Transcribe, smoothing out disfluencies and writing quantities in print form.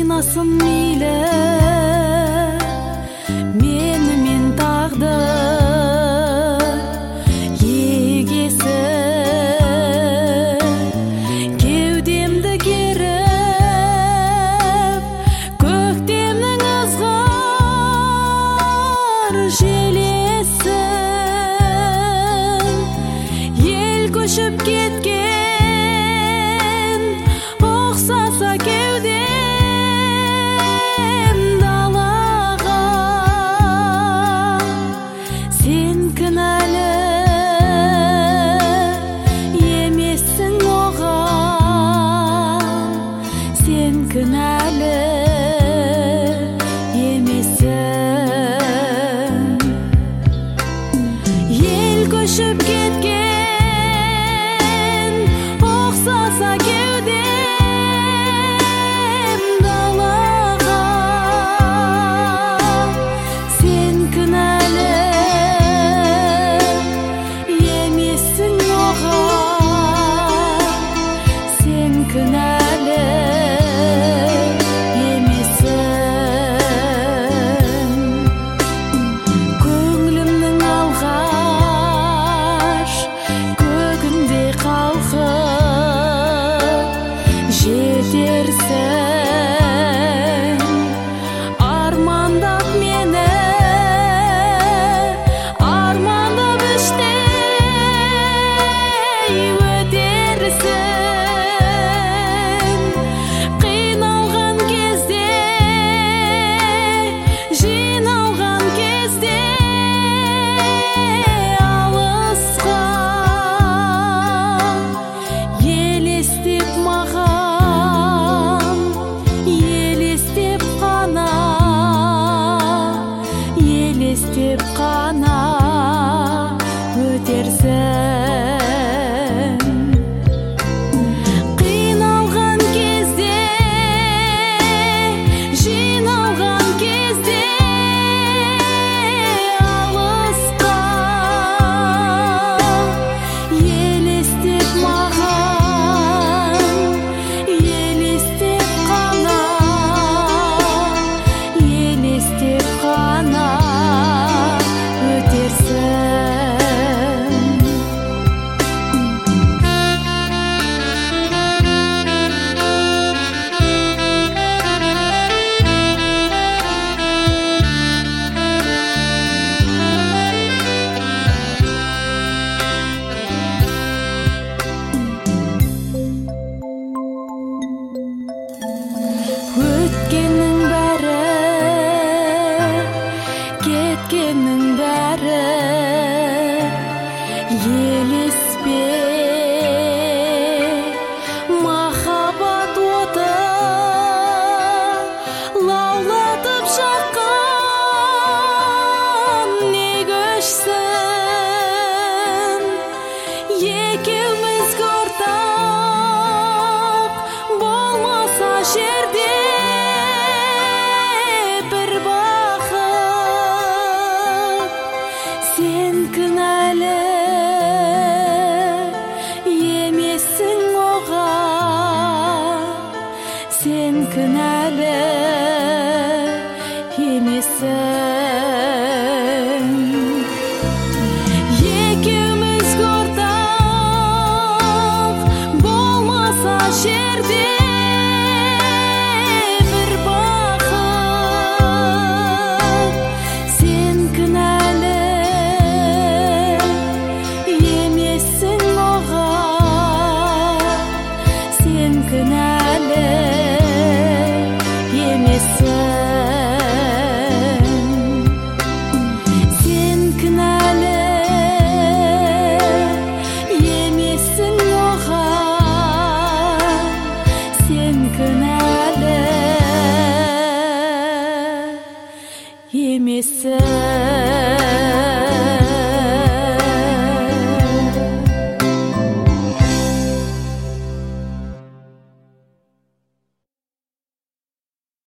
сынасын мейлі менімен тағдыр егесі, кеудемді керіп көктемнің ызғар желесін, ел көшіп кеткен ұқсаса кеудем далаға, сен кінәлі емессің оған, сен кінәлі емессің. Ел көшіп кеткен ұқсаса кеудем далаға, сен кінәлі емессің оған, сен кінәлі емессің. Көңілімнің алғаш көгінде қалқып жетерсің, армандап мені, армандап іштей өтерсің. Қиналған кезде, жиналған кезде алысқа елестеп маған, елестеп қана, елестеп қана өтерсің. Қиналған кезде, жиналған кезде алысқа елестеп маған, елестеп қана, елестеп қана өтерсің. Өткеннің бәрі, кеткеннің бәрі елеспе. Махаббат оты лаулатып жаққан не көшсін, екеуміз ортақ болмаса жерде бір бақыт. Сен кінәлі емессің оған, сен кінәлі емессің. Екеуміз ортақ болмаса жер